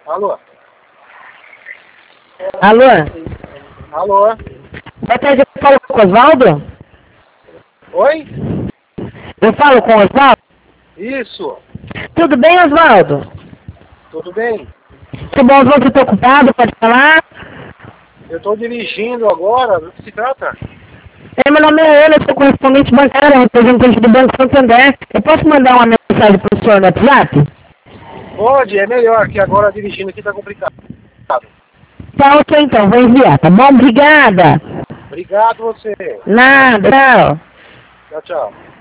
Alô? Alô? Alô? Boa tarde, eu falo com o Osvaldo? Oi? Eu falo com o Osvaldo? Isso. Tudo bem, Osvaldo? Tudo bem? Tudo bom, Osvaldo? Você está ocupado? Pode falar? Eu estou dirigindo agora. Do que se trata? Meu nome é Ana, eu sou correspondente bancário, representante do Banco Santander. Eu posso mandar uma mensagem para o senhor no WhatsApp? Pode, é melhor, que agora dirigindo aqui está complicado. Tá ok, então, vou enviar, tá bom? Obrigada. Obrigado você. Nada, tchau. Tchau, tchau.